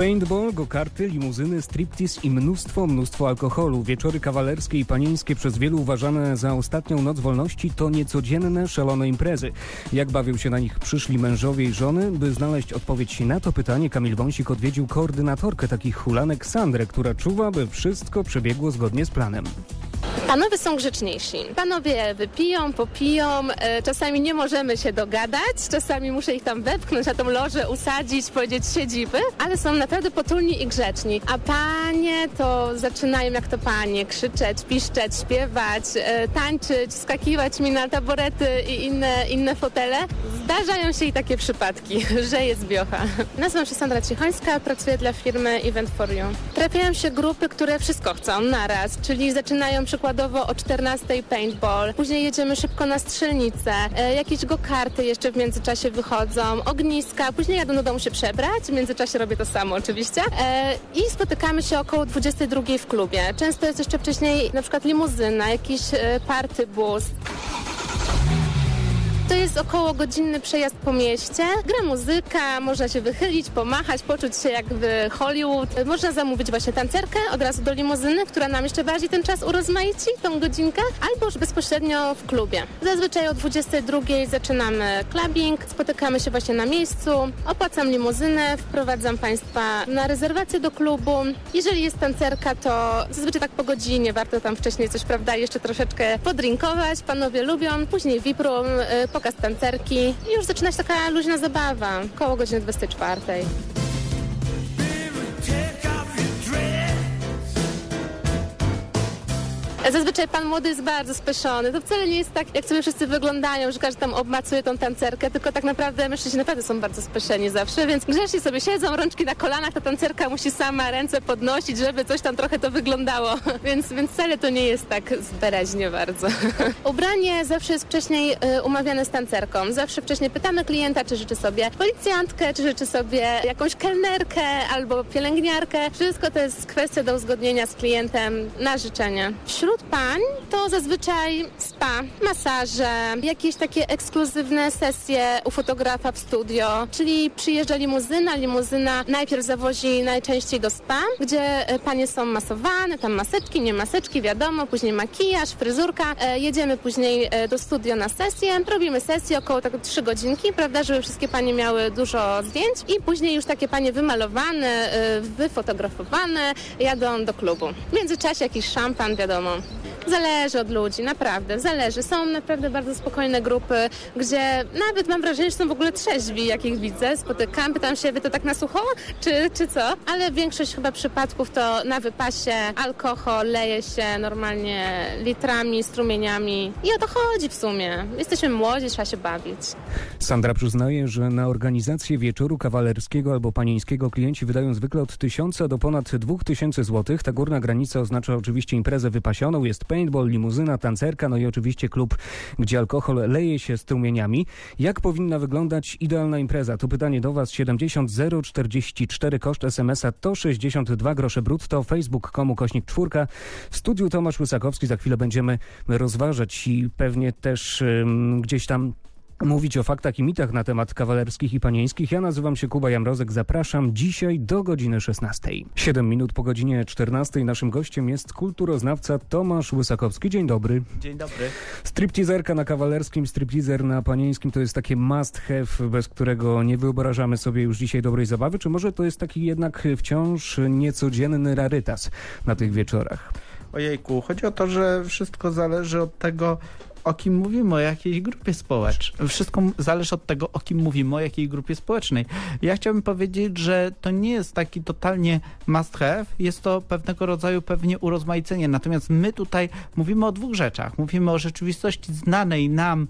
Paintball, go-karty, limuzyny, striptease i mnóstwo alkoholu. Wieczory kawalerskie i panieńskie przez wielu uważane za ostatnią noc wolności to niecodzienne, szalone imprezy. Jak bawią się na nich przyszli mężowie i żony? By znaleźć odpowiedź na to pytanie, Kamil Wąsik odwiedził koordynatorkę takich hulanek Sandrę, która czuwa, by wszystko przebiegło zgodnie z planem. Panowie są grzeczniejsi. Panowie wypiją, popiją, czasami nie możemy się dogadać, czasami muszę ich tam wepchnąć na tą lożę, usadzić, powiedzieć siedzimy, ale są naprawdę potulni i grzeczni. A panie to zaczynają jak to panie, krzyczeć, piszczeć, śpiewać, tańczyć, skakiwać mi na taborety i inne fotele. Zdarzają się i takie przypadki, że jest biocha. Nazywam się Sandra Cichońska, pracuję dla firmy Event for You. Trafiają się grupy, które wszystko chcą naraz, czyli zaczynają przykładowo o 14:00 paintball, później jedziemy szybko na strzelnicę, jakieś go-karty jeszcze w międzyczasie wychodzą, ogniska, później jadą do domu się przebrać, w międzyczasie robię to samo oczywiście i spotykamy się około 22:00 w klubie. Często jest jeszcze wcześniej na przykład limuzyna, jakiś party bus. To jest około godzinny przejazd po mieście. Gra muzyka, można się wychylić, pomachać, poczuć się jak w Hollywood. Można zamówić właśnie tancerkę od razu do limuzyny, która nam jeszcze bardziej ten czas urozmaici, tą godzinkę, albo już bezpośrednio w klubie. Zazwyczaj o 22:00 zaczynamy clubbing, spotykamy się właśnie na miejscu, opłacam limuzynę, wprowadzam Państwa na rezerwację do klubu. Jeżeli jest tancerka, to zazwyczaj tak po godzinie, warto tam wcześniej coś, prawda, jeszcze troszeczkę podrinkować. Panowie lubią, później VIP room, pokaz tancerki i już zaczyna się taka luźna zabawa, koło godziny 24:00. Zazwyczaj pan młody jest bardzo spieszony. To wcale nie jest tak, jak sobie wszyscy wyglądają, że każdy tam obmacuje tą tancerkę, tylko tak naprawdę mężczyźni naprawdę są bardzo spieszeni zawsze, więc grzecznie sobie siedzą, rączki na kolanach, ta tancerka musi sama ręce podnosić, żeby coś tam trochę to wyglądało, więc wcale to nie jest tak zbereźnie bardzo. Ubranie zawsze jest wcześniej umawiane z tancerką. Zawsze wcześniej pytamy klienta, czy życzy sobie policjantkę, czy życzy sobie jakąś kelnerkę albo pielęgniarkę. Wszystko to jest kwestia do uzgodnienia z klientem na życzenie. Wśród pań to zazwyczaj spa, masaże, jakieś takie ekskluzywne sesje u fotografa w studio, czyli przyjeżdża limuzyna najpierw zawozi najczęściej do spa, gdzie panie są masowane, tam maseczki, nie maseczki, wiadomo, później makijaż, fryzurka, jedziemy później do studio na sesję, robimy sesję około tak 3 godzinki, prawda, żeby wszystkie panie miały dużo zdjęć i później już takie panie wymalowane, wyfotografowane jadą do klubu. W międzyczasie jakiś szampan, wiadomo. Zależy od ludzi, naprawdę, zależy. Są naprawdę bardzo spokojne grupy, gdzie nawet mam wrażenie, że są w ogóle trzeźwi, jak ich widzę, spotykam, pytam się, wy to tak na sucho, czy co? Ale większość chyba przypadków to na wypasie, alkohol leje się normalnie litrami, strumieniami i o to chodzi w sumie. Jesteśmy młodzi, trzeba się bawić. Sandra przyznaje, że na organizację wieczoru kawalerskiego albo panieńskiego klienci wydają zwykle od 1000 do ponad 2000 zł. Ta górna granica oznacza oczywiście imprezę wypasioną, jest paintball, limuzyna, tancerka, no i oczywiście klub, gdzie alkohol leje się strumieniami. Jak powinna wyglądać idealna impreza? To pytanie do Was. 70 044, koszt SMS-a to 62 grosze brutto, facebook.com/4. W studiu Tomasz Łysakowski. Za chwilę będziemy rozważać i pewnie też gdzieś tam mówić o faktach i mitach na temat kawalerskich i panieńskich. Ja nazywam się Kuba Jamrozek. Zapraszam dzisiaj do godziny 16:00. 7 minut po godzinie 14:00. Naszym gościem jest kulturoznawca Tomasz Łysakowski. Dzień dobry. Dzień dobry. Stripteaserka na kawalerskim, stripteaser na panieńskim to jest takie must have, bez którego nie wyobrażamy sobie już dzisiaj dobrej zabawy? Czy może to jest taki jednak wciąż niecodzienny rarytas na tych wieczorach? Ojejku, chodzi o to, że wszystko zależy od tego, o kim mówimy, o jakiej grupie społecznej. Wszystko zależy od tego, o kim mówimy, o jakiej grupie społecznej. Ja chciałbym powiedzieć, że to nie jest taki totalnie must have, jest to pewnego rodzaju pewnie urozmaicenie. Natomiast my tutaj mówimy o dwóch rzeczach. Mówimy o rzeczywistości znanej nam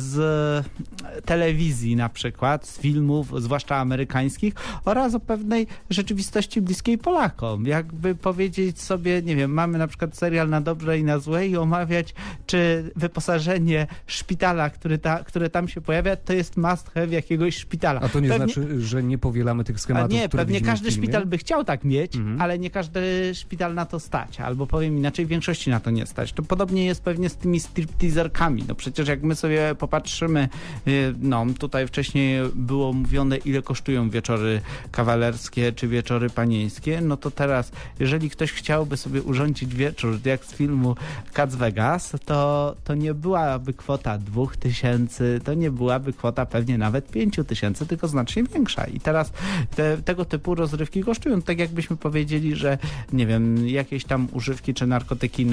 z telewizji na przykład, z filmów, zwłaszcza amerykańskich, oraz o pewnej rzeczywistości bliskiej Polakom. Jakby powiedzieć sobie, nie wiem, mamy na przykład serial Na dobre i na złe i omawiać, czy wyposażenie kojarzenie szpitala, które tam się pojawia, to jest must have jakiegoś szpitala. A to nie znaczy, że nie powielamy tych schematów, nie, które pewnie każdy szpital by chciał tak mieć, ale nie każdy szpital na to stać. Albo powiem inaczej, w większości na to nie stać. To podobnie jest pewnie z tymi stripteaserkami. No przecież jak my sobie popatrzymy, tutaj wcześniej było mówione, ile kosztują wieczory kawalerskie czy wieczory panieńskie, no to teraz, jeżeli ktoś chciałby sobie urządzić wieczór, jak z filmu Cats Vegas, to nie byłaby kwota 2000, to nie byłaby kwota pewnie nawet 5000, tylko znacznie większa. I teraz tego typu rozrywki kosztują. Tak jakbyśmy powiedzieli, że nie wiem, jakieś tam używki czy narkotyki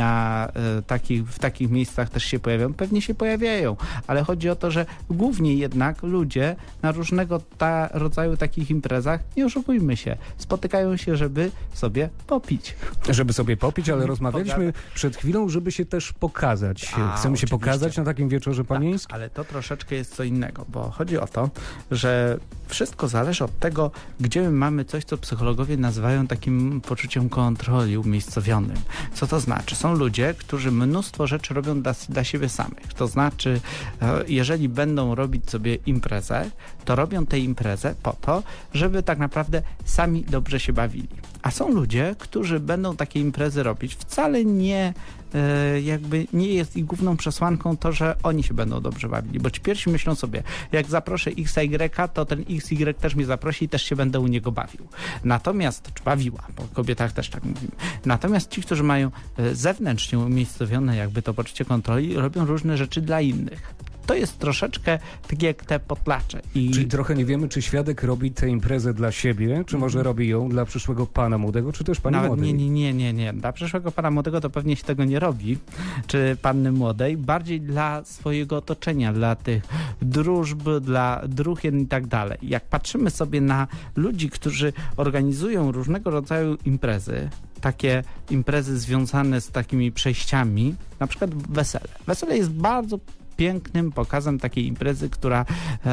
w takich miejscach też się pojawiają. Pewnie się pojawiają, ale chodzi o to, że głównie jednak ludzie na różnego rodzaju takich imprezach, nie oszukujmy się, spotykają się, żeby sobie popić. Żeby sobie popić, ale rozmawialiśmy przed chwilą, żeby się też pokazać. Chcemy się oczywiście pokazać na takim wieczorze panieńskim? Tak, ale to troszeczkę jest co innego, bo chodzi o to, że wszystko zależy od tego, gdzie my mamy coś, co psychologowie nazywają takim poczuciem kontroli umiejscowionym. Co to znaczy? Są ludzie, którzy mnóstwo rzeczy robią dla siebie samych. To znaczy, jeżeli będą robić sobie imprezę, to robią tę imprezę po to, żeby tak naprawdę sami dobrze się bawili. A są ludzie, którzy będą takie imprezy robić wcale nie jest ich główną przesłanką to, że oni się będą dobrze bawili, bo ci pierwsi myślą sobie, jak zaproszę XY, to ten XY też mnie zaprosi i też się będę u niego bawił. Natomiast, czy bawiła, bo o kobietach też tak mówimy. Natomiast ci, którzy mają zewnętrznie umiejscowione jakby to poczucie kontroli, robią różne rzeczy dla innych. To jest troszeczkę tak jak te potlacze. Czyli trochę nie wiemy, czy świadek robi tę imprezę dla siebie, czy może robi ją dla przyszłego pana młodego, czy też pani młodej? Nie. Dla przyszłego pana młodego to pewnie się tego nie robi, czy panny młodej. Bardziej dla swojego otoczenia, dla tych drużb, dla druhien i tak dalej. Jak patrzymy sobie na ludzi, którzy organizują różnego rodzaju imprezy, takie imprezy związane z takimi przejściami, na przykład wesele. Wesele jest bardzo pięknym pokazem takiej imprezy, która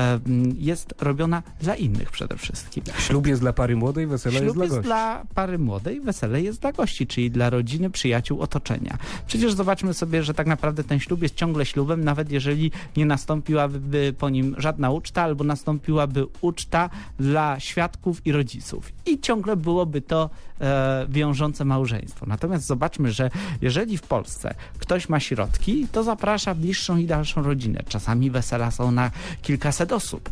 jest robiona dla innych przede wszystkim. Ślub jest dla pary młodej, wesele jest dla gości. Ślub jest dla pary młodej, wesele jest dla gości, czyli dla rodziny, przyjaciół, otoczenia. Przecież zobaczmy sobie, że tak naprawdę ten ślub jest ciągle ślubem, nawet jeżeli nie nastąpiłaby po nim żadna uczta, albo nastąpiłaby uczta dla świadków i rodziców. I ciągle byłoby to wiążące małżeństwo. Natomiast zobaczmy, że jeżeli w Polsce ktoś ma środki, to zaprasza bliższą i dalszą rodzinę. Czasami wesela są na kilkaset osób.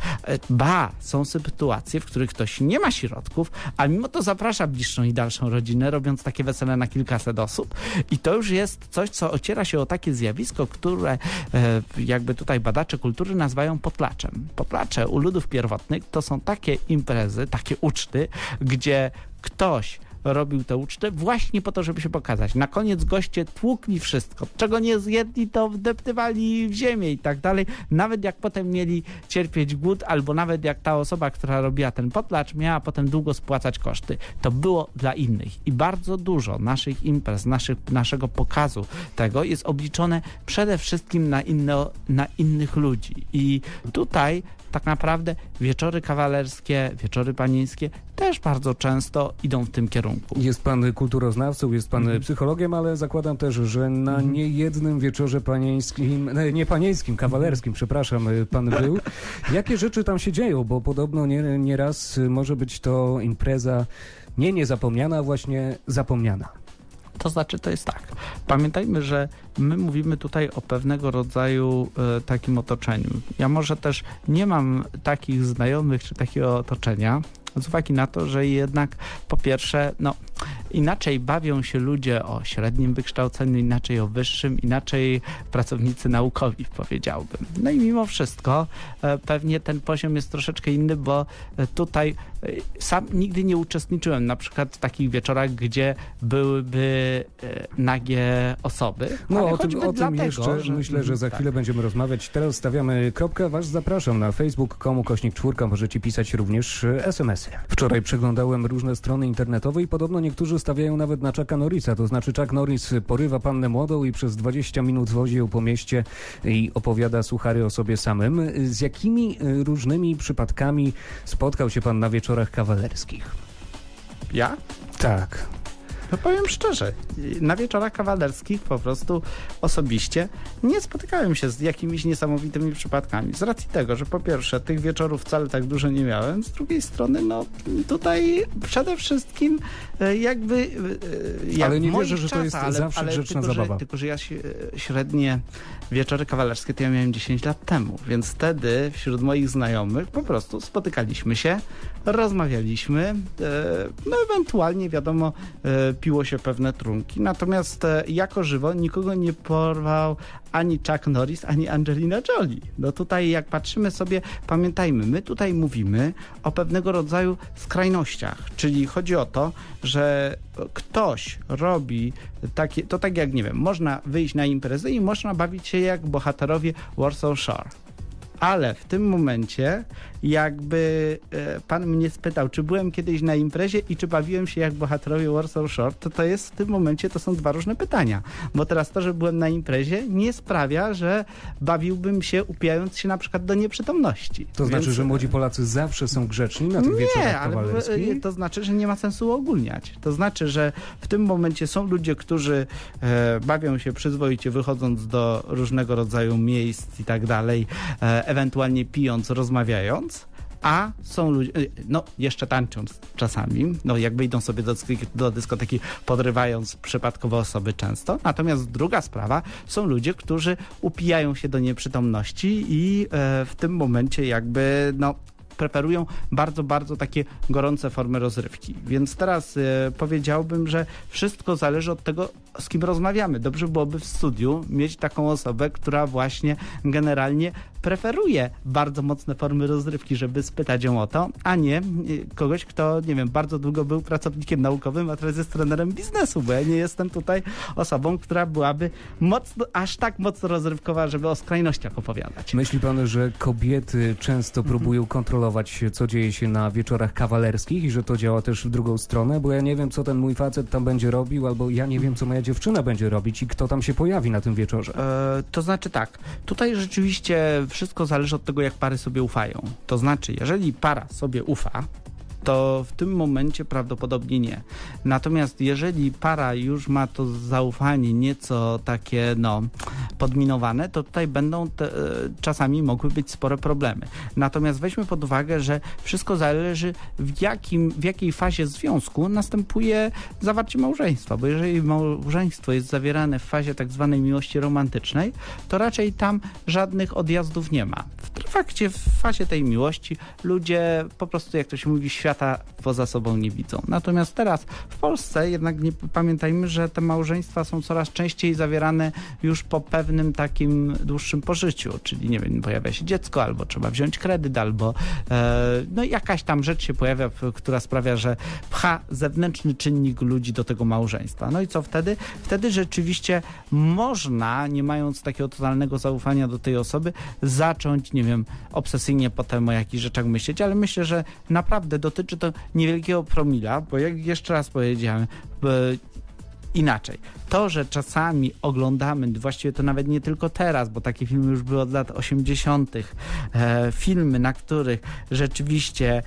Są sytuacje, w których ktoś nie ma środków, a mimo to zaprasza bliższą i dalszą rodzinę, robiąc takie wesele na kilkaset osób. I to już jest coś, co ociera się o takie zjawisko, które jakby tutaj badacze kultury nazywają potlaczem. Potlacze u ludów pierwotnych to są takie imprezy, takie uczty, gdzie ktoś robił tę ucztę właśnie po to, żeby się pokazać. Na koniec goście tłukli wszystko. Czego nie zjedli, to wdeptywali w ziemię i tak dalej. Nawet jak potem mieli cierpieć głód, albo nawet jak ta osoba, która robiła ten potlacz, miała potem długo spłacać koszty. To było dla innych. I bardzo dużo naszych imprez, naszego pokazu tego jest obliczone przede wszystkim na innych ludzi. I tutaj tak naprawdę wieczory kawalerskie, wieczory panieńskie też bardzo często idą w tym kierunku. Jest pan kulturoznawcą, jest pan psychologiem, ale zakładam też, że na niejednym wieczorze kawalerskim, przepraszam, pan był. Jakie rzeczy tam się dzieją? Bo podobno nieraz może być to impreza niezapomniana, a właśnie zapomniana. To znaczy, to jest tak. Pamiętajmy, że my mówimy tutaj o pewnego rodzaju takim otoczeniu. Ja może też nie mam takich znajomych czy takiego otoczenia, z uwagi na to, że jednak po pierwsze, inaczej bawią się ludzie o średnim wykształceniu, inaczej o wyższym, inaczej pracownicy naukowi, powiedziałbym. No i mimo wszystko pewnie ten poziom jest troszeczkę inny, bo tutaj sam nigdy nie uczestniczyłem na przykład w takich wieczorach, gdzie byłyby nagie osoby. O tym jeszcze myślę, że za chwilę będziemy rozmawiać. Teraz stawiamy kropkę. Was zapraszam na facebook.com/4. Możecie pisać również SMS-y. Wczoraj przeglądałem różne strony internetowe i podobno niektórzy stawiają nawet na Chucka Norrisa. To znaczy Chuck Norris porywa pannę młodą i przez 20 minut wozi ją po mieście i opowiada suchary o sobie samym. Z jakimi różnymi przypadkami spotkał się pan na wieczorach kawalerskich? Ja? Tak. Powiem szczerze, na wieczorach kawalerskich po prostu osobiście nie spotykałem się z jakimiś niesamowitymi przypadkami. Z racji tego, że po pierwsze tych wieczorów wcale tak dużo nie miałem, z drugiej strony no tutaj przede wszystkim jakby... Ale nie wierzę, że to jest zawsze grzeczna zabawa. Tylko, że ja średnie wieczory kawalerskie to ja miałem 10 lat temu, więc wtedy wśród moich znajomych po prostu spotykaliśmy się, rozmawialiśmy, no ewentualnie wiadomo piło się pewne trunki. Natomiast jako żywo nikogo nie porwał ani Chuck Norris, ani Angelina Jolie. No tutaj jak patrzymy sobie, pamiętajmy, my tutaj mówimy o pewnego rodzaju skrajnościach, czyli chodzi o to, że ktoś robi takie, to tak jak, nie wiem, można wyjść na imprezę i można bawić się jak bohaterowie Warsaw Shore. Ale w tym momencie jakby pan mnie spytał, czy byłem kiedyś na imprezie i czy bawiłem się jak bohaterowie Warsaw Shore, to jest w tym momencie, to są dwa różne pytania. Bo teraz to, że byłem na imprezie nie sprawia, że bawiłbym się upijając się na przykład do nieprzytomności. To znaczy, że młodzi Polacy zawsze są grzeczni na tych wieczorach kawalerskich? Nie, to znaczy, że nie ma sensu uogólniać. To znaczy, że w tym momencie są ludzie, którzy bawią się przyzwoicie wychodząc do różnego rodzaju miejsc i tak dalej, ewentualnie pijąc, rozmawiając, a są ludzie, no jeszcze tańcząc czasami, no jakby idą sobie do dyskoteki, podrywając przypadkowo osoby często. Natomiast druga sprawa, są ludzie, którzy upijają się do nieprzytomności i w tym momencie jakby, no preferują bardzo, bardzo takie gorące formy rozrywki. Więc teraz powiedziałbym, że wszystko zależy od tego, z kim rozmawiamy. Dobrze byłoby w studiu mieć taką osobę, która właśnie generalnie preferuje bardzo mocne formy rozrywki, żeby spytać ją o to, a nie kogoś, kto, nie wiem, bardzo długo był pracownikiem naukowym, a teraz jest trenerem biznesu, bo ja nie jestem tutaj osobą, która byłaby mocno, aż tak mocno rozrywkowa, żeby o skrajnościach opowiadać. Myśli pan, że kobiety często próbują kontrolować, co dzieje się na wieczorach kawalerskich i że to działa też w drugą stronę? Bo ja nie wiem, co ten mój facet tam będzie robił, albo ja nie wiem, co moja dziewczyna będzie robić i kto tam się pojawi na tym wieczorze. To znaczy tak, tutaj rzeczywiście wszystko zależy od tego, jak pary sobie ufają. To znaczy, jeżeli para sobie ufa, to w tym momencie prawdopodobnie nie. Natomiast jeżeli para już ma to zaufanie nieco takie, no, podminowane, to tutaj będą czasami mogły być spore problemy. Natomiast weźmy pod uwagę, że wszystko zależy w jakiej fazie związku następuje zawarcie małżeństwa, bo jeżeli małżeństwo jest zawierane w fazie tak zwanej miłości romantycznej, to raczej tam żadnych odjazdów nie ma. W fazie tej miłości ludzie po prostu, jak to się mówi, świata poza sobą nie widzą. Natomiast teraz w Polsce jednak nie pamiętajmy, że te małżeństwa są coraz częściej zawierane już po pewnym takim dłuższym pożyciu, czyli nie wiem, pojawia się dziecko, albo trzeba wziąć kredyt, albo no jakaś tam rzecz się pojawia, która sprawia, że pcha zewnętrzny czynnik ludzi do tego małżeństwa. No i co wtedy? Wtedy rzeczywiście można, nie mając takiego totalnego zaufania do tej osoby, zacząć, nie wiem, obsesyjnie potem o jakichś rzeczach myśleć, ale myślę, że naprawdę dotyczy to niewielkiego promila, bo jak jeszcze raz powiedziałem, inaczej. To, że czasami oglądamy, właściwie to nawet nie tylko teraz, bo takie filmy już były od lat 80., filmy, na których rzeczywiście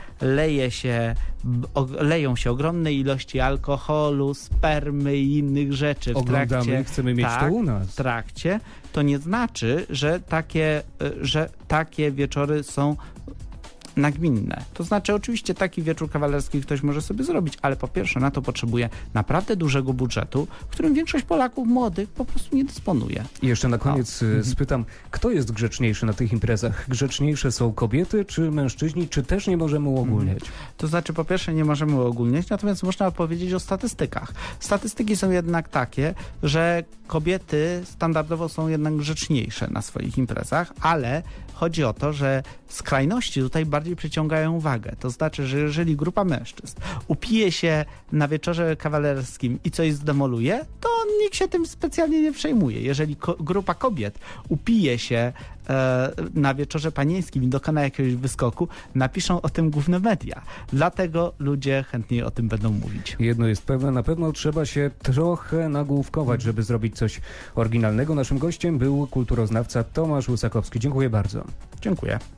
leją się ogromne ilości alkoholu, spermy i innych rzeczy w trakcie. Oglądamy i chcemy mieć to u nas. W trakcie, to nie znaczy, że takie wieczory są nagminne. To znaczy oczywiście taki wieczór kawalerski ktoś może sobie zrobić, ale po pierwsze na to potrzebuje naprawdę dużego budżetu, którym większość Polaków młodych po prostu nie dysponuje. I jeszcze na koniec spytam, kto jest grzeczniejszy na tych imprezach? Grzeczniejsze są kobiety czy mężczyźni, czy też nie możemy uogólniać? To znaczy po pierwsze nie możemy uogólniać, natomiast można powiedzieć o statystykach. Statystyki są jednak takie, że kobiety standardowo są jednak grzeczniejsze na swoich imprezach, ale chodzi o to, że skrajności tutaj bardziej przyciągają uwagę. To znaczy, że jeżeli grupa mężczyzn upije się na wieczorze kawalerskim i coś zdemoluje, to nikt się tym specjalnie nie przejmuje. Jeżeli grupa kobiet upije się na wieczorze panieńskim i dokona jakiegoś wyskoku, napiszą o tym główne media. Dlatego ludzie chętniej o tym będą mówić. Jedno jest pewne, na pewno trzeba się trochę nagłówkować, żeby zrobić coś oryginalnego. Naszym gościem był kulturoznawca Tomasz Łysakowski. Dziękuję bardzo. Dziękuję.